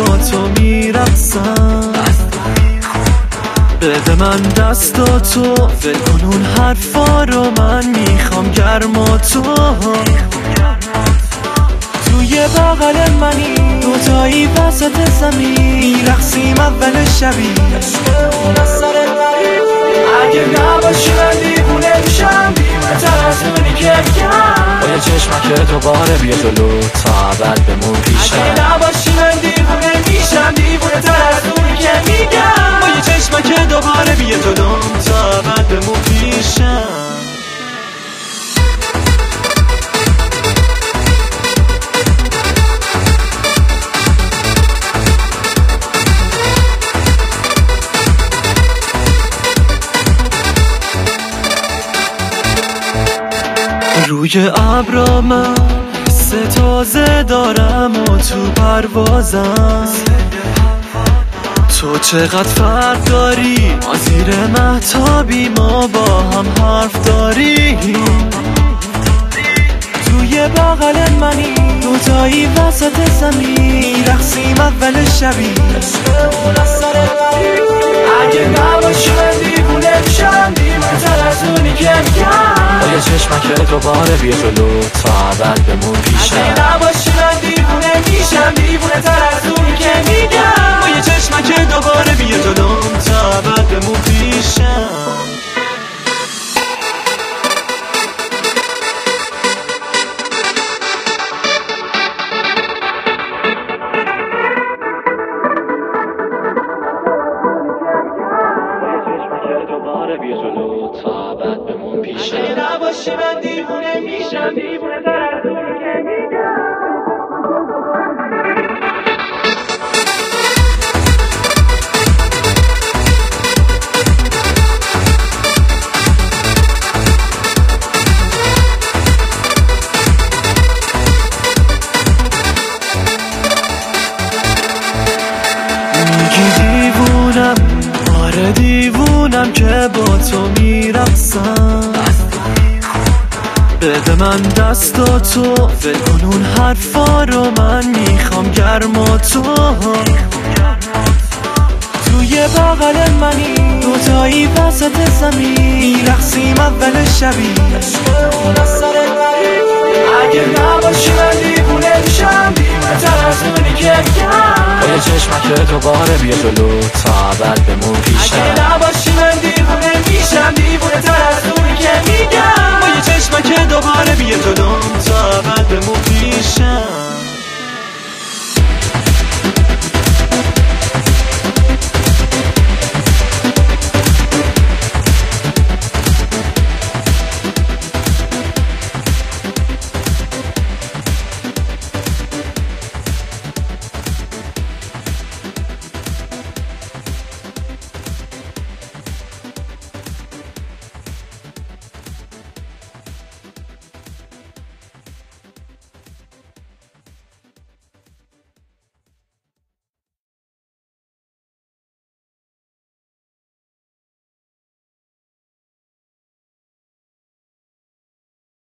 با تو میرقصم. بده من دستاتو ول کن اون حرفا رو، من میخوام گرما تو. توی بغل منی دوتایی وسط زمین میرقصیم اول شبی، عشقمون از سر بری. اگه نباشی من دیوونه میشم، دیوونه تر از اونی که میگم. با یه چشمک دوباره بیا جلو تا ابد بمون پیشم. اگه نباشی من دیوونه میشم، دیوونه تر از اونی که میگم. با یه چشمک دوباره بیا جلو تا ابد بمون پیشم. روی ابرا من ستازه دارم و تو پروازم. تو چقدر فرق داری، ما زیر مهتابی ما با هم حرف داریم. توی بغل منی دوتایی وسط زمین رقصیم اول شبی، عشقمون از سر بری. اگه نباشی من دیوونه میشم، دیوونه تر از اونی که میگم. با یه چشمک دوباره بیا جلو تا ابد بمون پیشم. اگه نباشی من دیوونه میشم، دیوونه تر از اونی که میگم. با یه چشمک دوباره بیا جلو تا ابد بمون پیشم. بیا جلو تا ابد بمون پیشم. اگه نباشی من دیوونه میشم، دیوونه تر از اونی که میگم. میگی دیوونم، آره دیوونم که با تو میرقصم. بده من دستاتو ول کن اون حرفا رو، من میخوام گرما تو. توی بغل منی دوتایی وسط زمین میرقصیم اول شبی، عشقمون از سر بری. اگه نباشی من دیوونه میشم، دیوونه تر از اونی که میگم. با یه چشمک دوباره بیا جلو تا ابد بمون پیشم. اگه نباشی من دیوونه میشم، دیوونه تر از اونی که میگم. با یه چشمک دوباره بیا جلو تا ابد بمون پیشم.